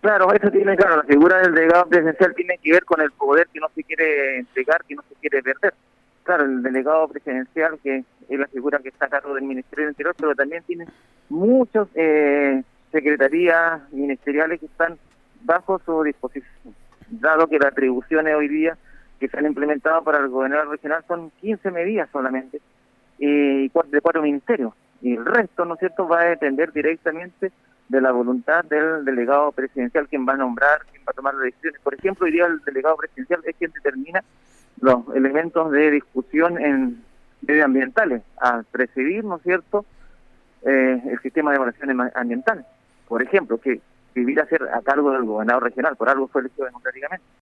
Claro, eso tiene, claro, la figura del delegado presidencial tiene que ver con el poder que no se quiere entregar, que no se quiere perder. Claro, el delegado presidencial, que es la figura que está a cargo del Ministerio del Interior, pero también tiene muchas secretarías ministeriales que están bajo su disposición, dado que las atribuciones hoy día que se han implementado para el gobernador regional son 15 medidas solamente, y de 4 ministerios. Y el resto, ¿no es cierto?, va a depender directamente de la voluntad del delegado presidencial, quien va a nombrar, quien va a tomar las decisiones. Por ejemplo, hoy día el delegado presidencial es quien determina los elementos de discusión en medioambientales, a presidir, ¿no es cierto?, el sistema de evaluaciones ambientales. Por ejemplo, que debiera ser a cargo del gobernador regional, por algo fue elegido democráticamente.